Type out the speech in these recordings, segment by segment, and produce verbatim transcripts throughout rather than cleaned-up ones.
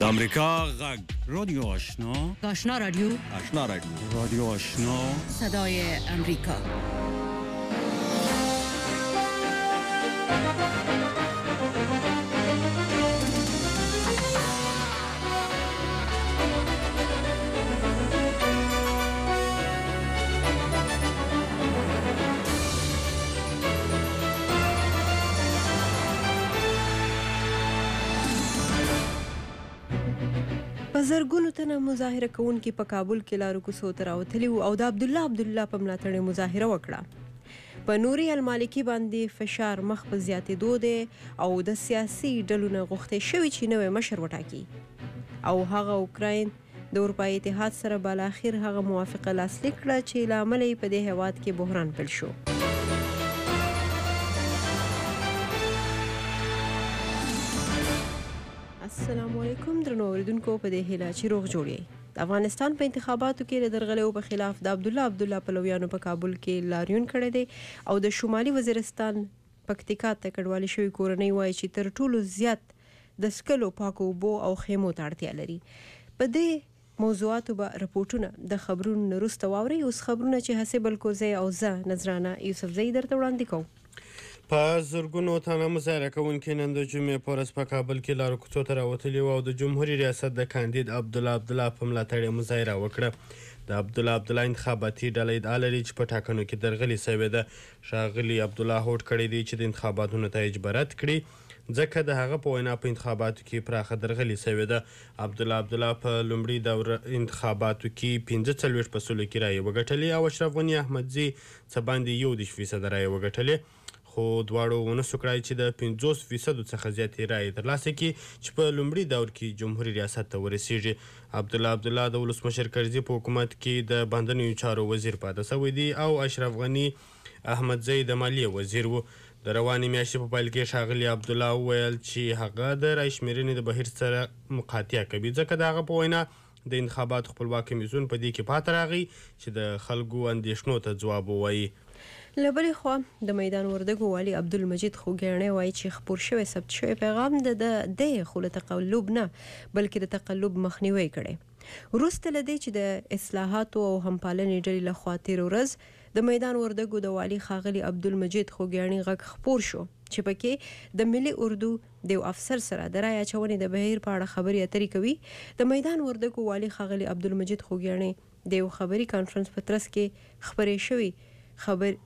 امریکا غږ رادیو آشنا آشنا رادیو آشنا رادیو رادیو آشنا صدای امریکا. زرګونو تنه مظاهره کوونکي په کابل کې لارو کوڅو ته راوتلي وو او د عبدالله عبدالله په ملاتړ یې مظاهره وکړه. په نوري المالکي باندې فشار مخ په زیاتېدو دی او د سیاسي ډلو نه غوښتل شوي چې نوی مشر وټاکي او هغه اوکراین د اروپایي اتحاد سره بالاخیر هغه موافقه لاسلیک کړه چې له امله یې په دې هېواد کې بحران پیل شو. السلام علیکم درنو اوریدونکو، په دې هیله چې روغ جوړ یې. د افغانستان په انتخاباتو کې د درغلیو په خلاف د عبدالله عبدالله پلویانو په کابل کې لاریون کړی دی او د شمالي وزیرستان پکتیکا ته کډوالې شوې کورنۍ وایي چې تر ټولو زیات د څښلو پاکو اوبو او خیمو ته اړتیا لري. په دې موضوعاتو به رپورټونه د خبرونو نه وروسته واورئ. اوس خبرونه چې حسیب الکوزی او زه نذرانه یوسفزۍ درته وړاندې کوم. په زرګونو تنه مظاهره کوونکي نن د جمعې په ورځ په کابل کې لارو کوڅو ته راوتلي وو او د جمهوري ریاست د کاندید عبدالله عبدالله په ملاتړ یې مظاهره وکړه. د عبدالله عبدالله انتخاباتي ډله ادعا لري چې په ټاکنو کې درغلي سوې ده. ښاغلي عبدالله هوډ کړی دی چې د انتخاباتو نتایج به رد کړي ځکه د هغه په وینا په انتخاباتو کې پراخه درغلي سوې ده. عبدالله عبدالله په لومړي دوره انتخاباتو کې پنځه څلوېښت په سلو کې رایې وګټلې او اشرف غني احمدزي څه باندې یو دېرش فیصده رایې وګټلې، خو دواړو ونه سو کړای چې د پنځوس فیصدو څخه زیاتې رایې ترلاسه کړي چې په لومړي دور کې جمهوري ریاست ته ورسیږي. عبدالله عبدالله د ولسمشر کرزي په حکومت کې د بهرنیو چارو وزیر پاته سوی دی او اشرف غني احمدزی د مالیې وزیر و. د روانې میاشتې په پیل کې ښاغلي عبدالله وویل چې هغه د رایشمېرنې د بهیر سره مقاطعه کوي ځکه د هغه په وینا د انتخاباتو خپلواک کمیسیون په دې کې پاته راغی چې د خلکو اندېښنو ته ځواب ووایي. له بلې خوا د میدان وردګو والي عبدالمجید خوږیاڼی وایي چې خپور شوی ثبت شوی پیغام د دی خو له تقلب نه بلکې د تقلب مخنیوی کړی. وروسته له دې چې د اصلاحاتو او همپالنې ډلې لخوا تېره ورځ د میدان وردګو د والي ښاغلي عبدالمجید خوږیاڼي غږ خپور شو چې پکې د ملي اردو د یو افسر سره د رایې اچونې د بهیر په اړه خبرې اترې کوي. د میدان وردګو والي ښاغلي عبدالمجید خوږیاڼي د یو خبري کانفرنس په ترڅ کې خپرې شوي خبر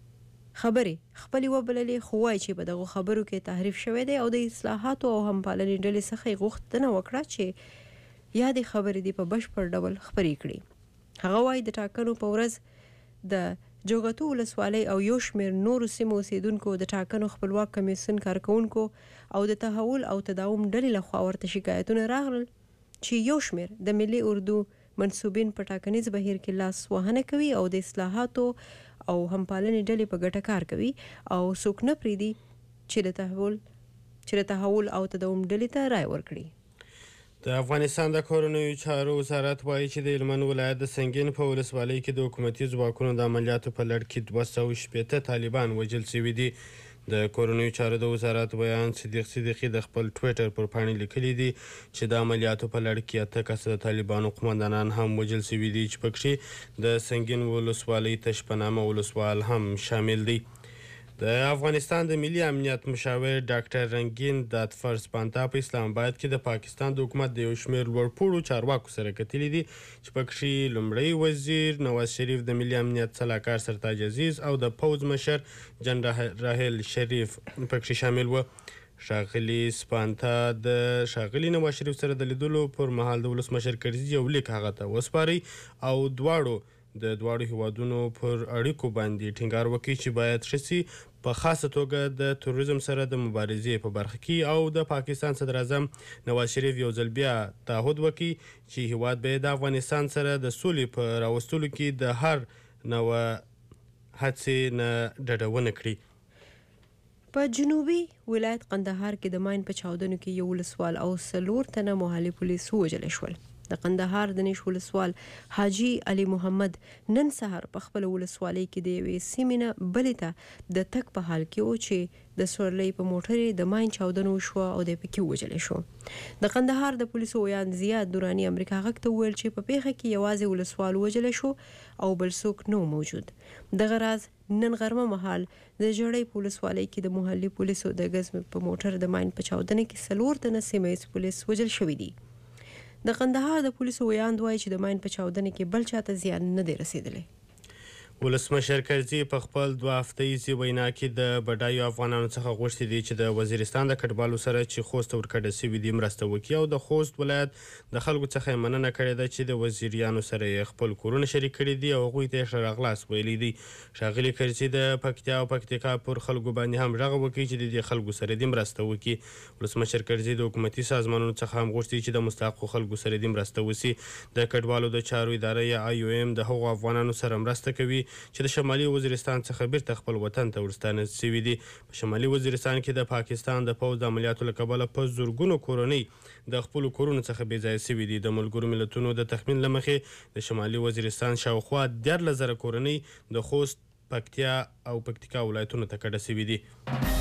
خبرې خپلې وبللې، خو وایي چې په دغو خبرو کې تحریف شوی دی او د اصلاحاتو او همپالنې ډلې څخه یې غوښتنه وکړه چې یادې خبرې دې په بشپړ ډول خپرې کړي. هغه وایي د ټاکنو په ورځ د جوګتو ولسوالۍ او یو شمېر نورو سیمو اوسېدونکو د ټاکنو خپلواک کمیسیون کارکوونکو او د تحول او تداوم ډلې لخوا ورته شکایتونه راغلل چې یو شمېر د ملي اردو منصوبین په ټاکنیز بهیر کې لاس وهنه کوي او د اصلاحاتو او همپالنې ډلې په ګټه کار کوي او څوک نه پرېږدي چې د تحول چې د تحول او تداوم ډلې ته رایه ورکړي. د افغانستان د کورنیو چارو وزارت وایي چې د هلمند ولایت د سنګین په ولسوالۍ کې د حکومتي ځواکونو د عملیاتو په لړ کې دوه سوه شپېته طالبان وژل شوي دي. د کورنیو چارو د وزارت بیان صدیق صدیقي د خپل ټویټر پر پاڼې لیکلي دي چې د عملیاتو په لړ کې اته کسه د طالبانو قومندانان هم وژل شوي دي چې پکښې د سنګین ولسوالۍ تش په نامه ولسوال هم شامل دی. د افغانستان د ملي امنیت مشاور ډاکټر رنګین دادفر سپانتا په اسلام آباد کې د پاکستان د حکومت د یو شمېر لوړپوړو چارواکو سره کتلي دي چې پکښې لومړی وزیر نواز شریف، د ملي امنیت سلاکار سرتاج عزیز او د پوځ مشر جنرال راحل شریف پکښې شامل و. ښاغلي سپانتا د ښاغلي نواز شریف سره د لیدلو پر مهال د ولسمشر کرزي یو لیک هغه ته وسپارئ او دواړو د دواړو هیوادونو پر اړیکو باندې ټینګار وکړي چې باید ښه سي، په خاصه توګه د تروریزم سره د مبارزې په برخه کې او د پاکستان صدر اعظم نواز شریف یو ځل بیا تعهد وکړي چې هیواد به د افغانستان سره د سولې په راوستلو کې د هر نوع هڅې نه ډډه ونه کړي. په جنوبي ولایت قندهار کې د ماین په چاودنو کې یو ولسوال او څلور تنه محلي پولیس ووژل شول. د قندهار د نیش ولسوال حاجی علي محمد نن سهار په خپل ولسوالۍ کې د یوې سیمې نه بلې ته د تک په حال کې و چې د سورلۍ په موټر د ماین چاودنه وشوه او د پکې وجلې شو. د قندهار د پولیسو ویان زیاد دورانی امریکا غږ ته وویل چې په پیښه کې یوازې ولسوال وجلې شو او بل څوک نو موجود. دغه راز نن غرمه مهال د جړۍ پولیسوالۍ کې د محلي پولیسو د غزم په موټر د ماین په چاودنه کې څلور تنه سیمه ییز پولیس وجل شوي دي. د قندهار د پولیسو ویاند وایي چې د ماین په چاودنه کې بل چاته زیان نه دی رسیدلی. ولسمشر کرزي په خپل دوه هفته ییزې وینا کې د بډایو افغانانو څخه غوښتي دي چې د وزیرستان د کډوالو سره چې خوست ته ورکړل شوي دي مرسته وکړي او د خوست ولایت د خلکو څخه یې مننه کړې ده چې د وزیریانو سره یې خپل کورونه شریک کړي دي او هغوی ته یې ښه راغلاست ویلي دي. ښاغلي کرزي د پکتیا او پکتیکا پر خلکو باندې هم غږ وکړي چې د دې خلکو سره دې مرسته وکړي. ولسمشر کرزي د حکومتي سازمانونو څخه هم غوښتي چې د مستحقو خلکو سره دې مرسته وشي. د کډوالو د چارو اداره یا آی او ایم د هغو افغانانو سره مرسته کوي چې د شمالي وزیرستان څخه بیرته خپل وطن ته ورستانه شوي دي. په شمالي وزیرستان کې د پاکستان د پوځ د عملیاتو له کبله په زرګونو کورنۍ د خپلو کورونو څخه بې ځایه شوي دي. د ملګرو ملتونو د تخمین له مخې د شمالي وزیرستان شاوخوا دیارلس زره کورنۍ د خوست، پکتیا او پکتیکا ولایتونو ته کډه شوي دي.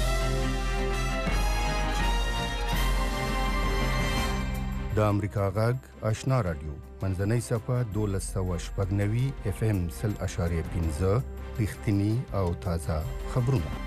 د امریکا غږ آشنا رادیو منځنۍ صفحه دولس سوه شپږ نوي اف ام سل اشاریه پنځه رښتیني او تازه خبرونه.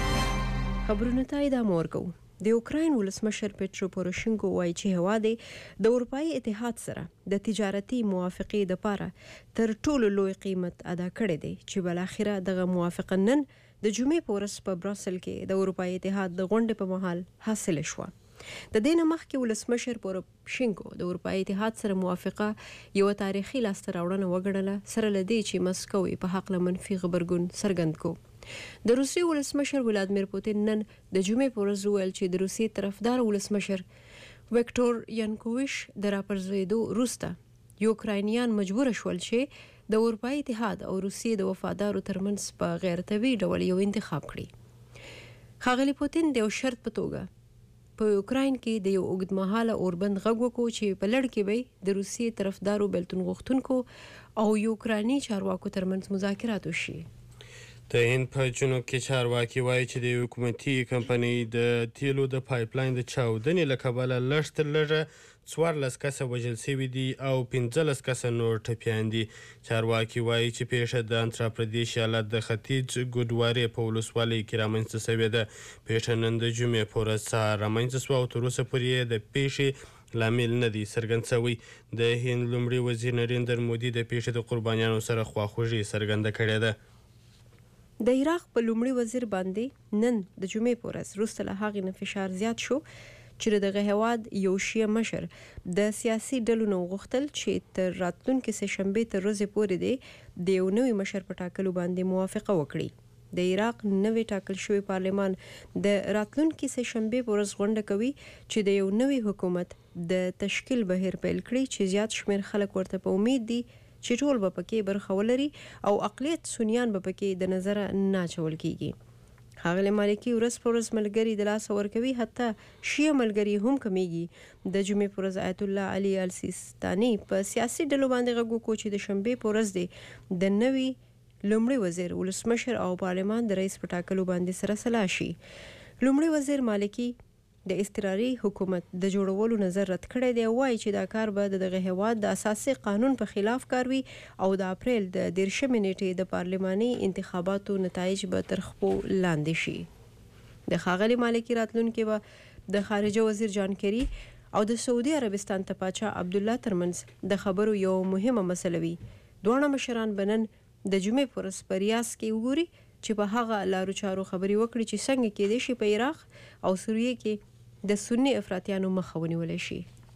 خبرونه ته ادامه ورکوو. د یوکراین ولسمشر پیټرو پوروشینکو وایي چې هیواد یې د اروپایي اتحاد سره د تجارتي موافقې دپاره تر ټولو لوی قیمت ادا کړی دی چې بالاخره دغه موافقه نن د جمعې په ورځ په براسل کې د اروپایي اتحاد د غونډې په مهال حاصله شوه. د دې نه مخکې ولسمشر پوروشینکو د اروپایي اتحاد سره موافقه یو تاریخي لاسته راوړنه وګڼله سره له دې چې مسکو یې په هکله منفي غبرګون څرګند کو. د روسیې ولسمشر ولادیمیر پوتین نن د جمعې په ورځ وویل چې د روسیې طرفدار ولسمشر ویکټور ینوکوویچ د راپرځېدو وروسته یوکراینیان مجبور شول چې د اروپایي اتحاد او روسیې د وفادارو ترمنځ په غیر طبیعي ډول یو انتخاب کړي. ښاغلي پوتین د یو شرط په توګه په یوکراین کې د یو اوږدمهاله اوربند غږ وکړو چې په لړ کې به د روسیې طرفدارو بیلتون غوښتونکو او یوکراني چارواکو ترمنځ مذاکرات وشي. د هند په جنوب کې چارواکي وایي چې د حکومتي کمپنۍ د تیلو د پایپلاین د چاودنې له کبله لږ تر لږه څوارلس کسه وژل شوي دي او پنځلس کسه نور ټپیان دي. چارواکي وایي چې پیښه د آندھرا پردیش ایالت د ختیځ ګودوارې په ولسوالۍ کې رامنځته شوې ده. پیښه نن د جمعې په ورځ سهار رامنځته شوه او تر اوسه پورې د پیښې لامل نه دی څرګند شوی. د هند لومړي وزیر نریندر مودي د پیښې د قربانیانو سره خواخوږي څرګنده کړې ده. د عراق په لومړي وزیر باندې نن د جمعې په ورځ وروسته له هغې نه فشار زیات شو چې دغه هیواد یو شیعه مشر د سیاسي ډلو نه وغوښتل چې تر راتلونکې سهشنبې تر ورځې پورې دی د یو نوي مشر په ټاکلو باندې موافقه وکړي. د عراق نوی ټاکل شوی پارلمان د راتلونکې سهشنبې په ورځ غونډه کوي چې د یو نوي حکومت د تشکیل بهیر پیل کړي چې زیات شمیر خلک ورته په امید دي چې ټول به پکې برخه ولري او اقلیت سنیان به پکې د نظره نه اچول کیږي. ښاغلی مالکي ورځ په ورځ ملګري د لاسه ورکوي، حتی شیعه ملګري هم کمیږي. د جمعې په ورځ آیت الله علي السیستاني په سیاسي ډلو باندې غږ وکړو چې د شنبې په ورځ دی د نوي لومړي وزیر ولسمشر او پارلمان د رئیس په ټاکلو باندې سره سلا شي. لومړي وزیر مالکي د اضطراري حکومت د جوړولو نظر رد کړی دی او وایي چې دا کار به دغه هیواد د اساسي قانون په خلاف کار وي او د اپریل د دیرشمې نیټې د پارلماني انتخاباتو نتایج به تر خپو لاندې شي. د ښاغلي مالکي راتلونکي به د خارجه وزیر جان کیری او د سعودي عربستان تپاچا عبدالله ترمنځ د خبرو یو مهمه مسله وي. دواړه مشران به نن د جمعې په ورځ په ریاض کې وګوري چې په هغه لارو چارو خبرې وکړي چې څنګه کېدای شي په عراق او سوریه کې د سنی افراطیانو مخه ونیولی شي.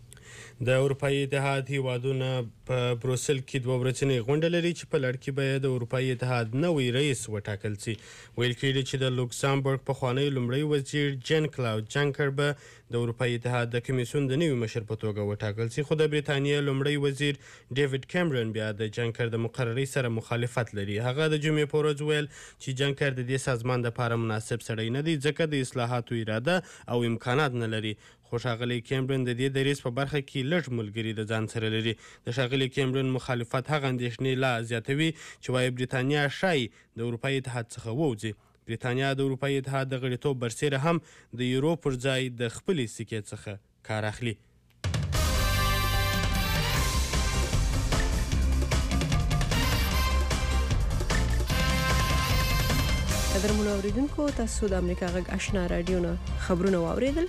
د اروپایي اتحاد هیوادونه په بروسل کې دوه ورځنۍ غونډه لري چې په لړ کې به د اروپایي اتحاد نوی رئیس وټاکل شي. ویل کېږي چې د لوکسامبرګ پخوانی لومړی وزیر جن کلاود جنکر به د اروپایي اتحاد د کمیسیون د نوي مشر په توګه وټاکل شي، خو د بریتانیا لومړی وزیر ډیوډ کیمرون بیا د جنکر د مقرري سره مخالفت لري. هغه د جمعې په ورځ ویل چې جنکر د دې سازمان لپاره مناسب سړی نه دی ځکه د اصلاحاتو اراده او امکانات نه لري. خو ښاغلی کیمرون د دې دریځ په برخه کې لږ ملګري د ځان سره لري. د ښاغلي کیمرون مخالفت هغه اندېښنې لا زیاتوي چې وایي بریتانیا ښایي د اروپایي اتحاد څخه ووځي. بریتانیا د اروپایي اتحاد د غړیتوب برسیره هم د یورو پر ځای د خپلې سکې څخه کار اخلي. قدرمنو اوریدونکو، تاسو د امریکا غږ آشنا رادیو نه خبرونه واوریدل.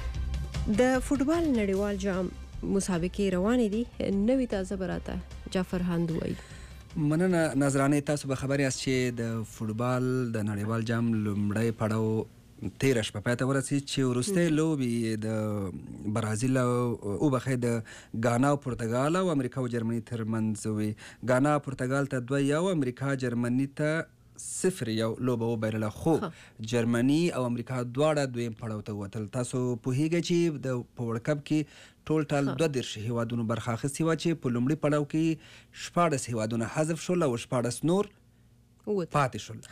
د فوټبال نړیوال جام مسابقې روانې دي. نوې تازه براته جعفر هاند وایي. مننه نظرانه. تاسو به خبر یاست چې د فوټبال د نړیوال جام لومړی پړاو تیره شپه پای ته ورسېد چې وروستۍ لوبې د برازیل او بخې د ګانا او پرتګال او امریکا او جرمني ترمنځ وي. ګانا پرتګال ته دوه یو، امریکا جرمني ته صفر یو لوبه وبایلله، خو جرمني او امریکا دواړه دویم پړاو ته ووتل. تاسو پوهیږئ چې د په ورلډ کپ کې ټول ټال دوه دېرش هیوادونو برخه اخیستې وه چې په لومړي پړاو کې شپاړس هیوادونه حذف شول او شپاړس نور پاتې شول.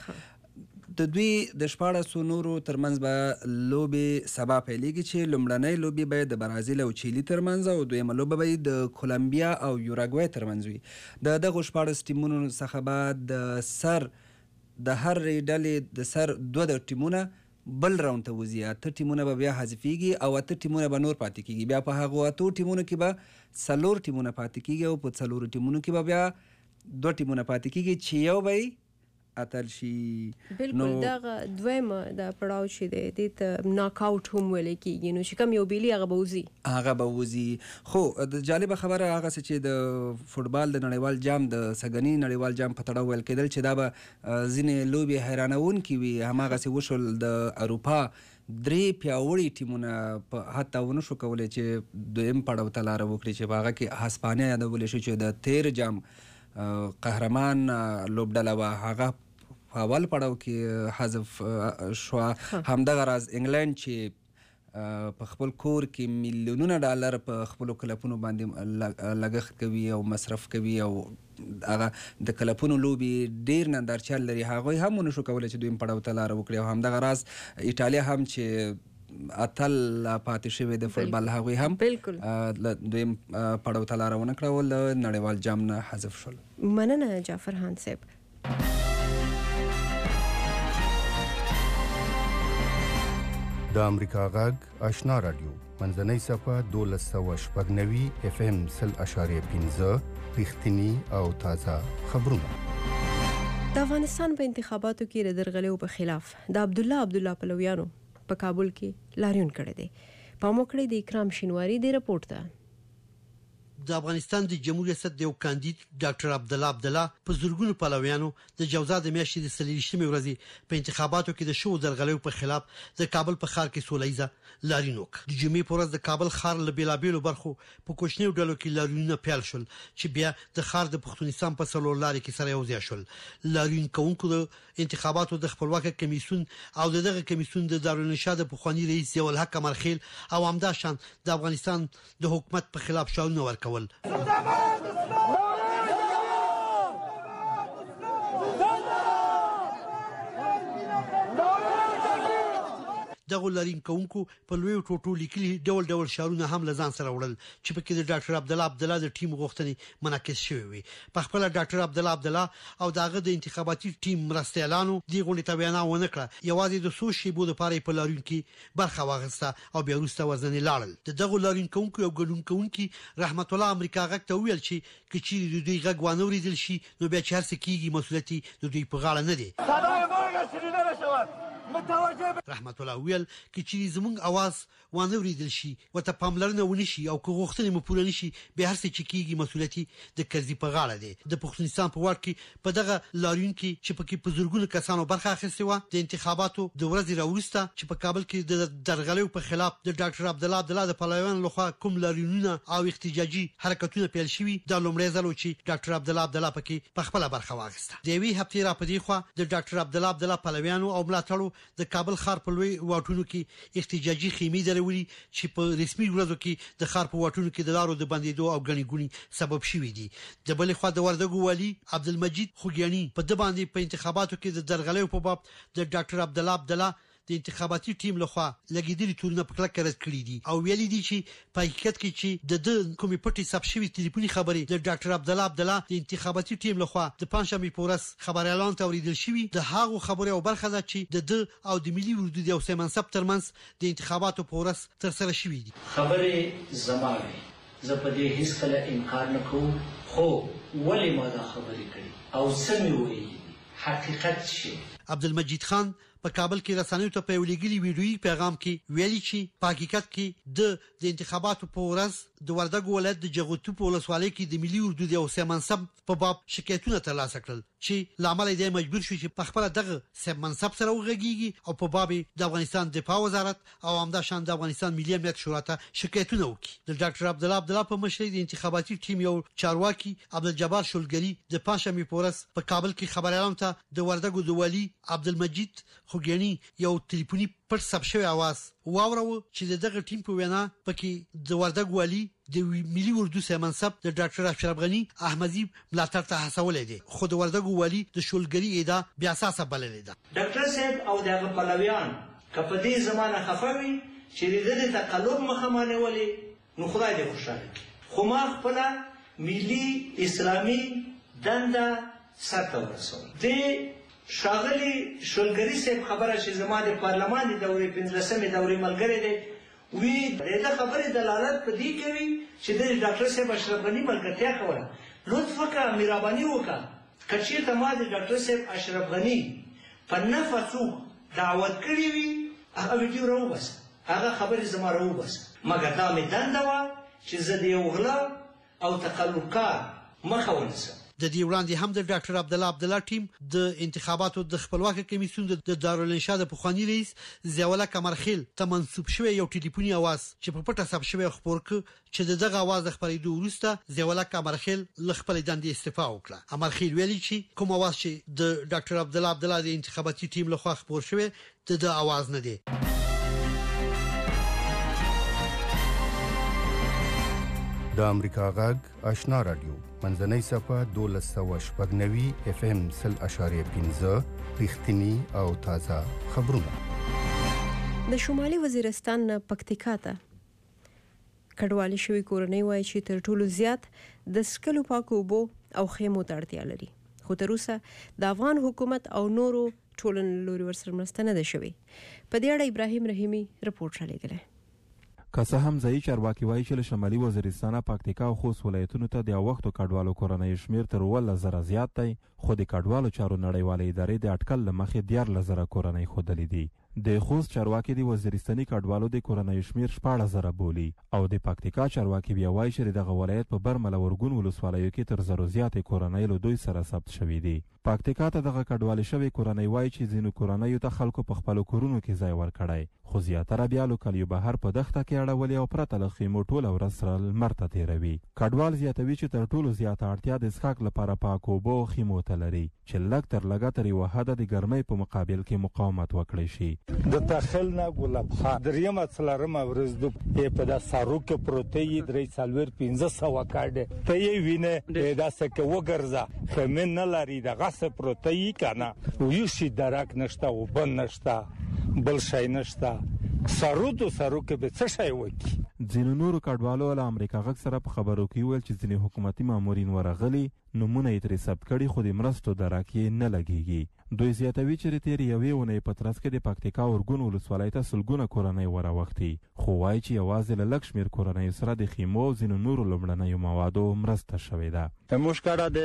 د دوی د شپاړسو نورو ترمنځ به لوبې سبا پیلېږي چې لومړنۍ لوبې به د برازیل او چیلي ترمنځ او دویمه لوبه به د کولمبیا او یوراګوای ترمنځ وي. د دغو شپاړس ټیمونو څخه به د سر د هر ډلې د سر دوه د ټیمونه بل راوند ته وځي. اته ټیمونه به بیا حذفیږي او اته ټیمونه به نور پاتې کیږي. بیا په هغو اتو ټیمونو کې به څلور ټیمونه پاتې کیږي او په څلورو ټیمونو کې به بیا دوه ټیمونه پاتې کیږي چې یو به اتل شي. بالکل دغه دویمه د پړاو چې دی دې ته ناک آوټ هم ویل کېږي، نو چې کوم یو بیلي هغه به وځي هغه به وځي. خو د جالبه خبره هغه څه چې د فوټبال د نړیوال جام د سږني نړیوال جام په تړاو ویل کېدل چې دا به ځینې لوبې حیرانوونکې وي، هماغسې وشول. د اروپا درې پیاوړي ټیمونه په حتی ونه شو کولی چې دویم پړاو ته لاره وکړي چې په هغه کې هسپانیا یادولی شو چې د تیر جام قهرمان لوبډله وه، هغه په اول پړاو کې حذف شوه. همدغه راز انګلند چې په خپل کور کې میلیونونه ډالر په خپلو کلپونو باندې لګښت کوي او مصرف کوي او هغه د کلپونو لوبې ډېر نندارچیان لري، هغوی هم ونه شو کولی چې دویم پړاو ته لاره وکړي. او همدغه راز ایټالیا هم چې اتل پاتې شوی د فوټبال، هغوی هم بالکل دویم پړاو ته لاره ونه کړه او له نړیوال جام نه حذف شول. مننه جعفر هاند صاحب. د امریکا غږ آشنا رادیو منځنۍ صفحه دولس سوه شپږ نوي اف ام سل اشاریه پنځه رښتیني او تازه خبرونه. د افغانستان په انتخاباتو کې د درغلیو په خلاف د عبدالله عبدالله پلویانو په کابل کې لاریون کړی دی. پام وکړئ د اکرام شینواری د رپورټ ته. د افغانستان د جمهور ریاست د یو کاندید ډاکټر عبدالله عبدالله په زورګونو پلویانو د جوزا د میاشتې د څلېرویشتمې ورځې په انتخاباتو کې د شوو درغلیو په خلاف د کابل په ښار کې سوله ییزه لاریون وکړ. د جمعې په ورځ د کابل ښار له بېلابېلو برخو په کوچنیو ډلو کې لاریونونه پیل شول چې بیا د ښار د پښتونستان په څلور لارې کې سره یوځای شول. لاریون کوونکو د انتخاباتو د خپلواکه کمیسیون او دغه کمیسیون د دارالانشا د پخواني رئیس ضیاءالحق قمرخیل او همداشان د افغانستان د حکومت په خلاف شعارونه ورکول. دغه لاریون کوونکو په لوی ټوټو لیکلي ډول ډول شعارونه هم لزان سره وړل چې په کې د ډاکټر عبدالله عبدالله د ټیم غوښتنې منعکس شوې وي. په خپل ډاکټر عبدالله عبدالله او داغه د انتخاباتي ټیم مرستيالانو دی غونډې ته وینا ونه کړه، یوازې د سو شیبو لپاره په لاریون کې برخه واغسته او بیا وروسته وزن لاړل. د دغه لاریون کوونکو یو ګډون کوونکی رحمت الله امریکا غږ ته ویل چې کچې د دوی غږ وانه ورېدل شي نو بیا چې هر څه کیږي مسؤلیت د دوی په غاړه نه دی. رحمت الله ویل چې زمونږ आवाज وانه ورېدل شي وته پاملرنه ونی شي او که غوښتنې مو پوره نشي به هر څه چې کیږي مسؤلیت د کرزي په غاړه دی. د پښتونستان په واټ کې په دغه لاریون کې چې پکې په زورګونو کسانو برخه اخیستې و د انتخاباتو د ورځې راوسته چې په کابل کې د درغلیو په خلاف د ډاکټر عبدالله عبدالله د پلویانو لخوا کوم لاریونونه او احتجاجي حرکتونه پیل شوي د لومړي ځل چې ډاکټر عبدالله عبدالله پکې په خپل برخه واغسته. د وی هفتې را پدې خو د ډاکټر عبدالله عبدالله پلویانو او ملاتړو د کابل ښار په لوی واټونو کې احتجاجي خیمې درولي چې په رسمي ورځو کې د ښار په واټونو کې د لارو د بندیدو او غني ګونی سبب شوي دي. د بل خوا د وردګو والي عبدالمجید خوګیانی په د باندې په انتخاباتو کې د درغلیو په باب د ډاکټر عبدالله عبدالله د انتخاباتي ټیم لخوا لګیدلي تورونه په کلک رد کړی دي او ویلي دي چې په حقیقت کې چې د د کومې پټي ثبت شوی ټلیفوني خبرې د ډاکټر عبدالله عبدالله د انتخاباتي ټیم لخوا د پنځمې پورس خبر اعلان ته اوریدل شوی د هغو خبرې او برخه ده چې د د او د ملي وردو د اوسه منصب ترمنځ د انتخاباتو پورس تر سره شوی دي. خبرې زماوي زه په دې هیڅ کله انکار نه کوم، خو ولې ما دا خبرې کړې او څه مې ویلي حقیقت شي. عبدالمجید خان په کابل کې رسنیو ته په ویلګلي ویډیویي پیغام کې ویلي چې په حقیقت کې د د انتخاباتو په ورځ د وردګو ولایت د جغتو په ولسوالۍ کې د ملي اردو د اوسه منصب په باب شکایتونه ترلاسه کړل چې لامل یې مجبور شو چې په خپل دغه سب منصب سره وغږیږي او په باب د افغانستان دفاع وزارت او همدا شان د افغانستان ملي امنیت شورا ته شکایتونه وکړي. د ډاکټر عبدالله عبدالله په مشرۍ د انتخاباتي ټیم یو چارواکي عبدالجبار شلګری د پنځمې پورس په کابل کې خبر اعلان ته د وردګو د والي عبدالمجید خوګیانی یو ټلیفوني پر ثبت شوی आवाज واورو چې دغه ټیم په وینا پکې د وردګ والی د ملي اردو سه منصب د ډاکټر اشرف غنی احمدی ملاتړ ته هڅولې دي، خو د وردګ والی د شولګری ادا بیا اساسه بللې ده. ډاکټر صاحب او دغه پلویان کپه دې زمانه خفوي چې د تقلب مخمانه ولي نو خدای دې خوشاله خو ما خپل ملي اسلامي دنده سره ورسول دې شاغلی شولګری صاحب خبره چې زمانه پارلمان د دورې پنځلسمې دورې ملګری دی وی دا خبره دلالت په دې کوي چې د ډاکټر صاحب اشرف غنی ملګرتیا کوله. لطف وکړه مهرباني وکړه کچې ته ما د ډاکټر صاحب اشرف غنی په نفسو دعوت کړی وي هغه ویډیو راوبس هغه خبره زما راوبس مګر دا مې دنده وا چې زه د یو غلا او تقلبکار مخه ونیسم. د دې وړاندې هم د ډاکټر عبدالله عبدالله ټیم د انتخاباتو د خپلواکه کمیسیون د دارالانشا د پخوانی رئیس ضیاءالله قمرخیل ته منسوب شوی یو ټلیفوني आवाज چې په پټه ثبت شوی خبر ک چې دغه आवाज د خبرېدو وروسته ضیاءالله قمرخیل ل خپل دندې استعفا وکړه. قمرخیل ویلي چې کوم आवाज چې د ډاکټر عبدالله عبدالله د انتخاباتي ټیم لخوا خبر شوی د د आवाज نه دی. د امریکا غږ آشنا رادیو منځنۍ صفه دولس سوه شپږ نوي اف ام سل اشاریه پنځه رښتینی او تازه خبرونه. د شمالي وزیرستان نه پکتیکا ته کډوالي شوی کورنۍ وایي چې تر ټولو زیات د سکلو پاکو اوبو او خیمو ته اړتیا لري، خو تر اوسه د افغان حکومت او نورو ټولنو لوري ورسره مرسته نه ده شوې. په دې اړه ابراهیم رحیمي رپورټ رالیږلی. که څه هم ځایي چارواکي وایي چې له شمالي وزیرستان پکتیکا او خوست ولایتونو ته د وختو کډوالو کورنۍ شمیر تر اوولس زره زیات دی، خو د کډوالو چارو نړیوالې ادارې د اټکل له مخې دیارلس زره کورنۍ ښودلې دي. د خوست چارواکي د وزیرستاني کډوالو د کورنۍ شمیر شپاړس زره بولي او د پکتیکا چارواکي بیا وایي چې دغه ولایت په برمله ورګون ولسوالیو کې تر زرو زیاتې کورنۍ له دوی سره ثبت شوي دي. پکتیکا ته دغه کډوالي شوې کورنۍ وایي چې ځینو کورنیو ته خلکو په خپلو کورونو کې ځای ورکړی، خو زیاتره بیا لوکلیو بهر په دښته کې اړولي او پرته له خیمو ټوله ورځ سره لمر ته تېروي. کډوال زیاتوي چې تر ټولو زیاته اړتیا د څښاک لپاره پاکو اوبو او خیمو ته لري چې لږ تر لږه تر یوه حده د ګرمۍ په مقابل کې مقاومت وکړی شي. د تخل نه ګلاب خان دریمه څلورمه ورځ د په د سارو کې پروتې درې څلور پنځه سوه کاډه ته یې وینه دا څه وګرځه خمن نه لري دغه څه پروتې کنه یو شي درک نشته او بن نشته بل شي نشته سارو تو سارو کې به څه شي وکی. ځینو نورو کډوالو له امریکا غږ سره په خبرو کې ویل چې ځینې حکومتي مامورین ورغلي نومونه یې ترې ثبت کړي خو د مرستو درک یې نه لګېږي. دوی زیاتوي چې د تېرې یوې اونۍ په ترڅ کې د پکتیکا ورګون ولسوالۍ ته سلګونه کورنۍ وراوښتي، خو وایي چې یوازې له لږ شمېر کورنیو سره د خیمو او ځینو نورو لومړنیو موادو مرسته شوې ده. موږ کډه د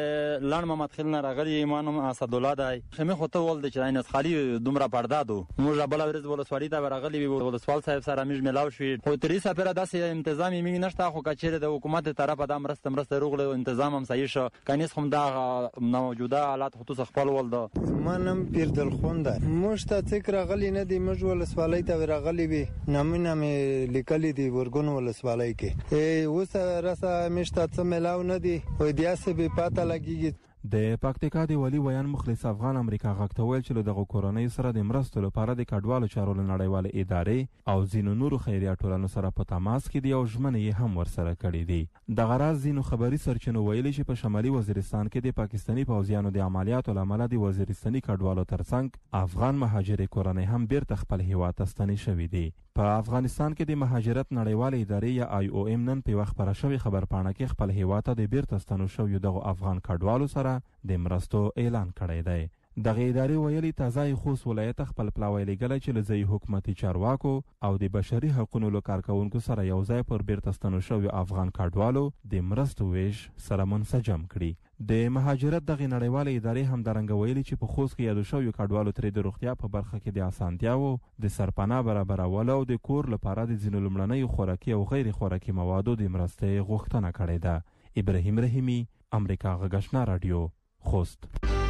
لړ محمد خیل نه راغلي ایمان اسدالله دی خیمې خو ته ول د چې عینت خالي دومره پردادو موږ بل ورځ ولسوالۍ ته راغلي وي ولسوال صاحب سره موږ ملاو شو خو تر اوسه پر داسې تنظیم یې نشته، خو کچېره د حکومت طرفه د مرسته مرسته روغله تنظیم هم صحیح شو کنيس هم دا موجوده حالات خصوص خپل ول ده. منم پیر دل خوند موږ ته څک راغلي نه دی، موږ ولسوالۍ ته راغلي وي نامونه مې لیکلي دي ورګون ولسوالۍ کې اوس راسه مشته څه ملاو نه دی او دیاسه به پاته لګیږي. د پکتیکا د ولي ویان مخلص افغان امریکا غږ ته ویل چې له دغو کورنیو سره د مرستو لپاره د کډوالو چارو له نړیوالې ادارې او ځینو نورو خیریه ټولنو سره په تماس کې دي او ژمنې یې هم ورسره کړي دي. دغه راز ځینو خبري سرچینو ویلي چې په شمالي وزیرستان کې د پاکستاني پوځیانو د عملیاتو له امله د وزیرستاني کډوالو ترڅنګ افغان مهاجرې کورنۍ هم بیرته خپل هیواد ته ستنې شوي دي. په افغانستان کې د مهاجرت نړیوالې ادارې یا آی او ایم نن په وخت خپره شوې خبرپاڼه کې خپل هیواد ته د بیرته ستنو شویو دغو افغان کډوالو سره د مرستو اعلان کړی دی. دغه ادارې ویلي تازه خوست ولایت خپل پلاوی لیږلی چې له ځایي حکومتي چارواکو او د بشري حقونو له کارکوونکو سره یو ځای پر بیرته ستنو شویو افغان کډوالو د مرستو ویش سره منسجم کړي. د مهاجرت دغه نړیواله ادارې همدارنګه ویلي چې په خوست کې یادو شویو کډوالو ترې د روغتیا په برخه کې د اسانتیاوو د سرپناه برابرولو او د کور لپاره د ځینو لومړنیو خوراکي او غیر خوراکي موادو د مرستې غوښتنه کړې ده. ابراهیم رحیمي، امریکا غږ آشنا رادیو، خوست.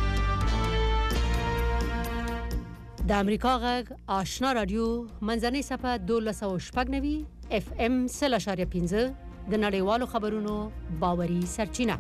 د امریکا غږ آشنا رادیو منځنۍ صفحه دولس سوه شپږ نوي اف ام سل اشاریه پنځه د نړیوالو خبرونو باوري سرچینه.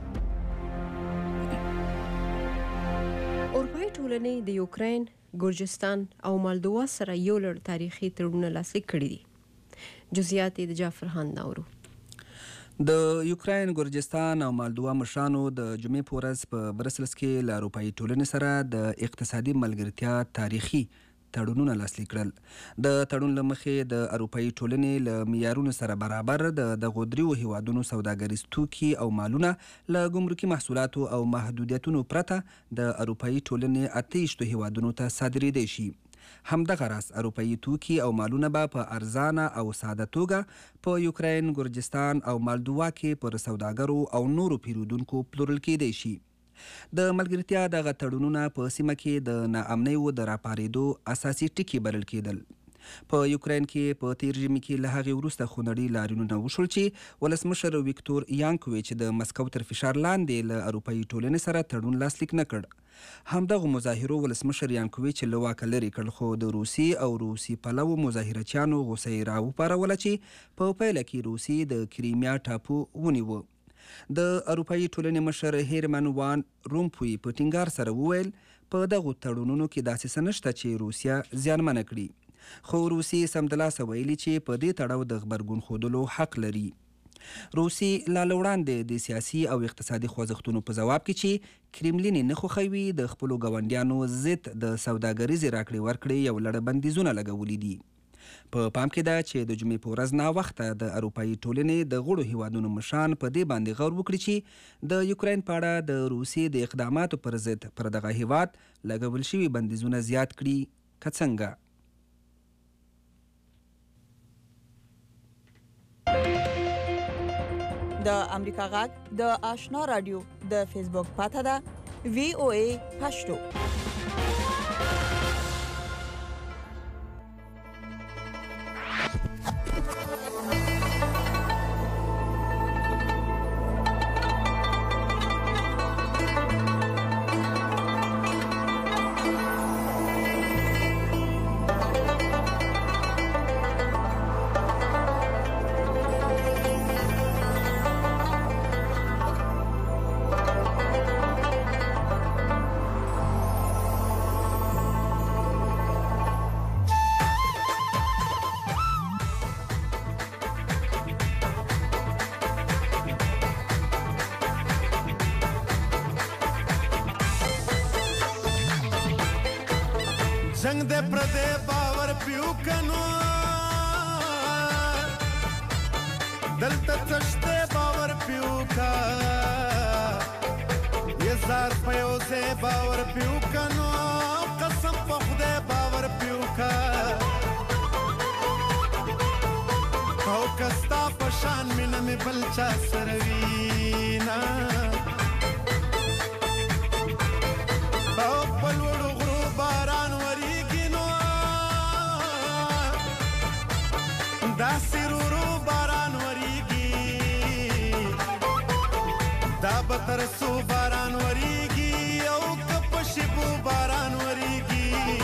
اروپایي ټولنې د یوکرین، ګرجستان او مالدووا سره یو لړ تاریخي تړونونه لاسلیک کړي دي. جزئیات د جعفر خان ناورو. د یوکرین، ګرجستان او مالدووا مشرانو د جمعې په ورځ په برسلس کې له اروپایي ټولنې سره د اقتصادي ملګرتیا تاریخي تړونونه لاسلیک کړل. د تړون له مخې د اروپایي ټولنې له معیارونو سره برابر د دغو دریو هیوادونو سوداګریز توکي او مالونه له ګمرکي محصولاتو او محدودیتونو پرته د اروپایي ټولنې اته ویشتو هیوادونو ته صادرېدی شي. همدغه راز اروپایي توکي او مالونه به په ارزانه او ساده توګه په یوکرین، ګرجستان او مالدووا کې پر سوداګرو او نورو پیرودونکو پلورل کېدی شي. د ملګرتیا دغه تړونونه په سیمه کې د ناامنیو د راپارېدو اساسي ټکي بلل کېدل. په یوکرین کې په تیر ژمي کې له هغې وروسته خونړي لاریونونه وشول چې ولسمشر ویکتور یانکویچ د مسکو تر فشار لاندې له اروپایي ټولنې سره تړون لاسلیک نه کړ. همدغو مظاهرو ولسمشر یانکویچ له واکه لرې کړ، خو د روسي او روسي پلوو مظاهرچیانو غوسه یې راوپاروله چې په پیله کې روسي د کریمیا ټاپو ونیوه. د اروپایي ټولنې مشر هیرمن وان رومپوی په ټینګار سره وویل په دغو تړونونو کې داسې څه نشته چې روسیه زیانمنه کړي، خو روسي سمدلاسه ویلي چې په دې تړاو د غبرګون ښودلو حق لري. روسي لا له وړاندې د سیاسي او اقتصادي خوځښتونو په ځواب کې چې کرملین نه خوښوي د خپلو ګاونډیانو ضد د سوداګریزې راکړې ورکړې یو لړ بندیزونه لګولي دي. په پام کې ده چې د جمعې په ورځ ناوخته د اروپایي ټولنې د غړو هیوادونو مشران په دې باندې غور وکړي چې د یوکرین په اړه د روسیې د اقداماتو پر ضد پر دغه هیواد لګول شوي بندیزونه زیات کړي که څنګه. د امریکا غږ د آشنا رادیو د فیسبوک پاته ده وی او ای پښتو. जंग दे प्रदे बावर पियो कनो दलत तश्ते बावर पियो का ये जार पयो से बावर पियो कनो कसम पखदे बावर पियो का او कस्ता पशान मिन में बलचा सरवीना او पलवड़ो غرو باران دا سرورو باران وریږي دا بترسو باران وریږي او کپشبو باران وریږي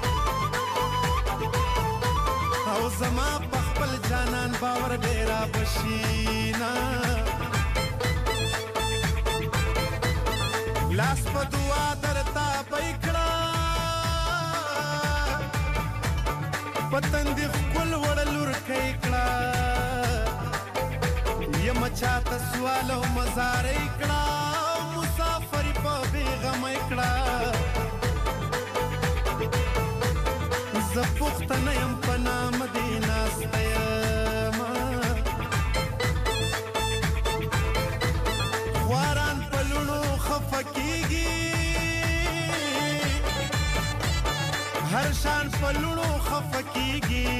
او زما بخپل جانان باور ډیرا بشینا لا لاس په دعا درته بیکړه پتن دی خپل وړلور کوي کړه یم چاته سوال او مزارې کړه مسافر په بیغم کړه زه پښتنه یم په نام دې ناسته یم خواران په لوڼو خفه کېږي هر شان په لوڼو خفه کېږي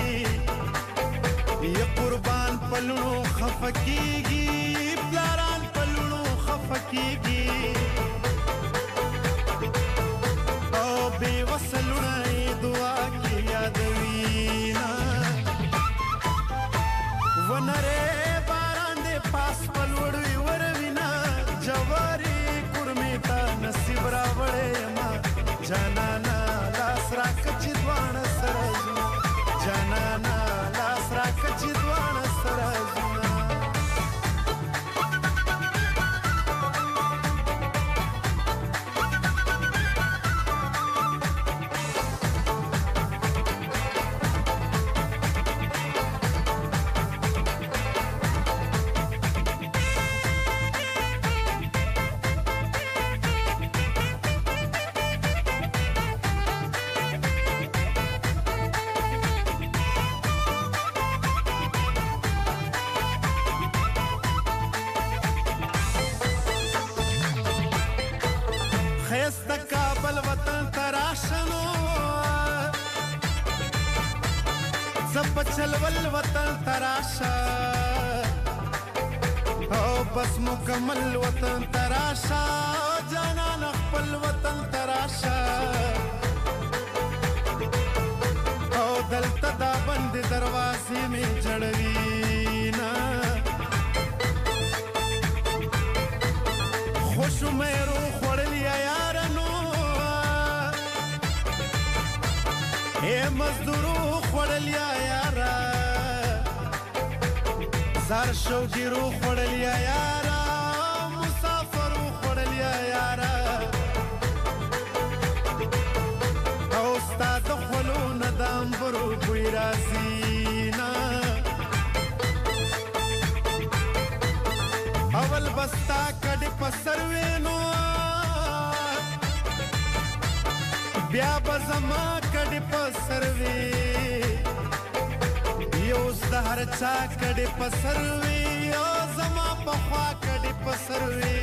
یا قربان په لوڼو خفه کېږي پلاران په لوڼو خفه کېږي او بې وسه لوڼه یې دعا کې یادوي نه ونرې باران دې پاس په لوړوي وروینه جوارې کورمې ته نصیب راوړی یمه جانانه لاس راکړه چې دواړه سره ځو جانانه لاس راکړه چې دواړه سره ځو خیسته کابل وطن تراشنو زب چلول وطن تراشا او بس مکمل وطن تراشا جانان خپل وطن تراشا او دلته دا بند دروازې می جړوي نه خوشو مېرو خوړلی یارانو اے مزدورو خوړلی یارا زار شوګیرو خوړلی یارا مسافرو خوړلی یارا او استاد خلو ندام برو بوی راسینا اول بستا کډ پسروینو بیا بزما کډ پسروي یو زهر چا کډ پسروي یو زما په خوا کډ پسروي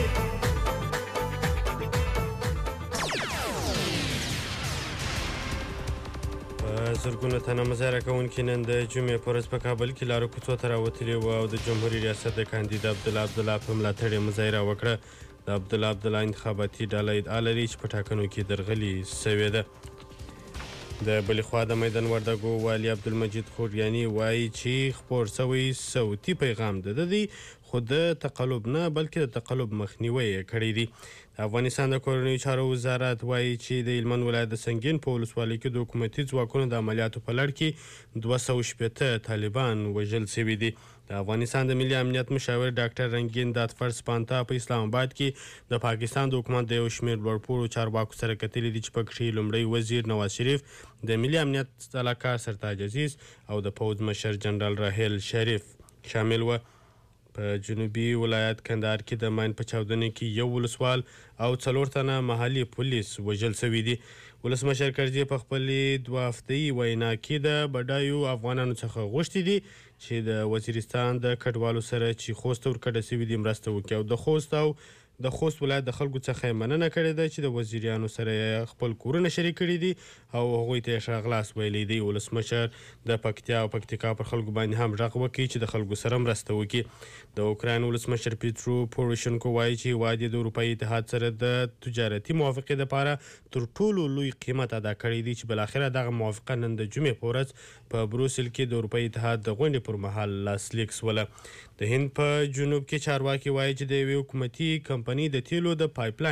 زرګونه تنه مظاهره کوونکي نن د جمعې په ورځ په کابل کې لارو کوڅو ته راوتلي وو او د جمهوري ریاست د کاندید عبدالله عبدالله په ملاتړ یې مظاهره وکړه د عبدالله عبدالله انتخاباتي ډله ادعا لري چې په ټاکنو کې درغلي سوې ده د بلې خوا د میدان وردګو والي عبدالمجید خوریاني وایي چې خپور سوی صوتي پیغام د ده دی خو د تقلب نه بلکې د تقلب مخنیوی یې کړی دی د افغانستان د کورنیو چارو وزارت وایي چې د هلمند ولایت د سنګین په ولسوالۍ کې د حکومتي ځواکونو د عملیاتو په لړ کې دوه سوه شپېته طالبان وژل سوي دي د افغانستان د ملي امنیت مشاور ډاکټر رنګین دادفر سپانتا په اسلام آباد کې د پاکستان د حکومت د یو شمېر لوړپوړو چارواکو سره کتلي دي چې پکې لومړی وزیر نواز شریف د ملي امنیت سلاکار سرتاج عزیز او د پوځ مشر جنرال راحیل شریف شامل و په جنوبي ولایت کندهار کې د ماین په چاودنې کې یو ولسوال او څلور تنه محلي پولیس وژل سوي دي ولسمشر کرزي په خپلې دوه هفتهیي وینا کې د بډایو افغانانو څخه غوښتي دي چې د وزیرستان د کډوالو سره چې خوست ورکړه سوي دي مرسته وکړي او د خوست او د خوست ولایت د خلکو څخه یې مننه کړې ده چې د وزیریانو سره یې خپل کورونه شریک کړي دي او هغوی ته یې ښه اغلاس ویلی دی ولسمشر د پکتیا او پکتیکا پر خلکو باندې هم غږ وکړي چې د خلکو سره مرسته وکړي د اوکراین ولسمشر پیترو پوروشنکو وایي چې هیواد یې د اروپایي اتحاد سره د تجارتي موافقې دپاره تر ټولو لوی قیمت ادا کړی دی چې بالاخره دغه موافقه نن د جمعې په ورځ په بروسل کې د اروپایي اتحاد د غونډې پر مهال لاسلیک سوله د هند په جنوب کې چارواکي وایي چې د یوې حکومتي کمپنۍ د تیلو د پایپ لاین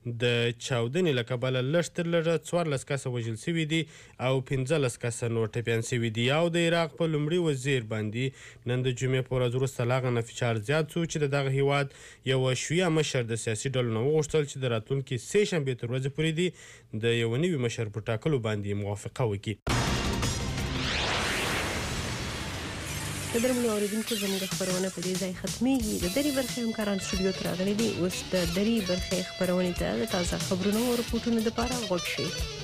د چاودنې له کبله لږ تر لږه څوارلس کسه وژل سوي دي او پنځلس کسه نور ټپیان سوي دي. او د عراق په لومړي وزیر باندې نن د جمعې په ورځ وروسته له هغه نه فشار زیات شو چې د دغه هیواد یوه شیعه مشر د سیاسي ډلو نه وغوښتل چې د راتلونکي سې شنبې تر ورځې پورې دي د یوه نوي مشر په ټاکلو باندې موافقه وکړي. د درملو اوریدونکو زموږ خبرونه په دې ځای ختمیږي. د درې برخې همکاران سټوډیو ته راغلي دي. اوس د درې برخې خبرونې ته د تازه خبرونو او رپورټونو دپاره غوږ شئ.